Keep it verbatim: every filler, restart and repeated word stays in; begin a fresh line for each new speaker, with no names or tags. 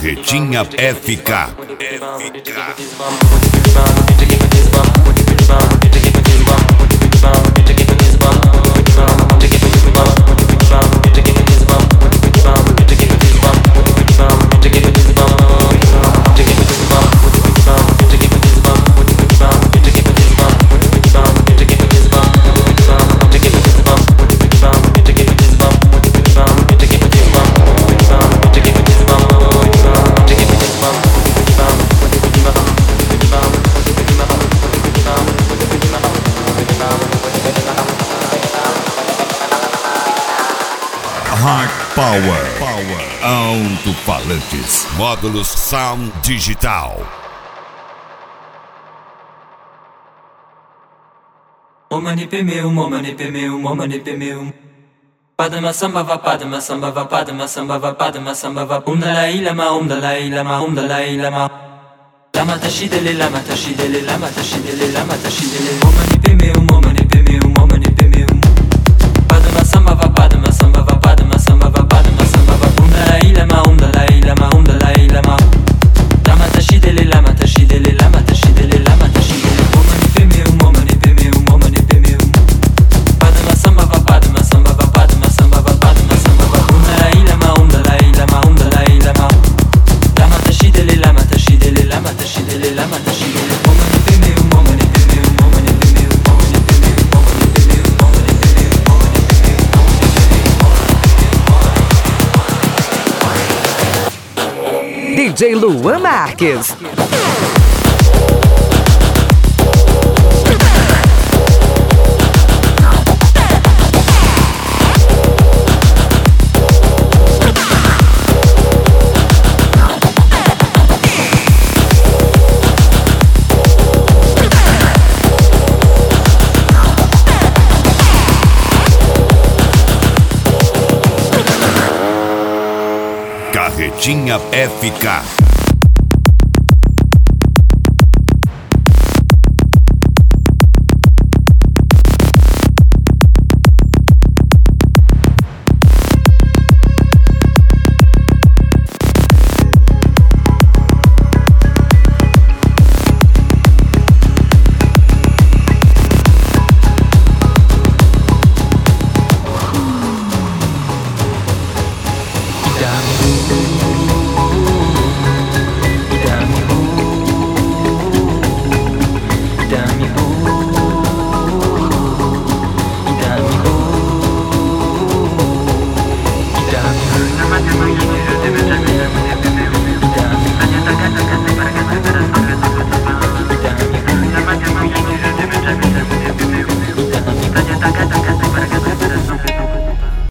Carretinha F K. Hard Power, Power, alto-falantes, módulos Sound Digital.
Momani pemeu, momani pemeu, momani pemeu. Padma samba va, padma samba va, padma samba va, padma samba va. Um dalai lama, um dalai lama, um dalai lama. Lama tashidele, lama tashidele, lama tashidele, lama tashidele. Momani pemeu, momani pemeu, momani pemeu. Padma samba va, padma samba va, padma samba va, padma samba va. Um dalai lama, um dalai lama, um dalai lama. Lama tashidele, lama tashidele, lama tashidele, lama tashidele. Momani pemeu, momani pemeu, momani pemeu. Padma samba va, padma samba va, padma samba va, padma samba va. Um dalai lama, um dalai lama, um dalai lama. Lama tashidele, lama tashidele, lama tashidele, lama tashidele. Momani pemeu, momani pemeu, momani pemeu, momani pemeu, momani pemeu, momani pemeu, momani
D J Luan Marques.
Carretinha F K.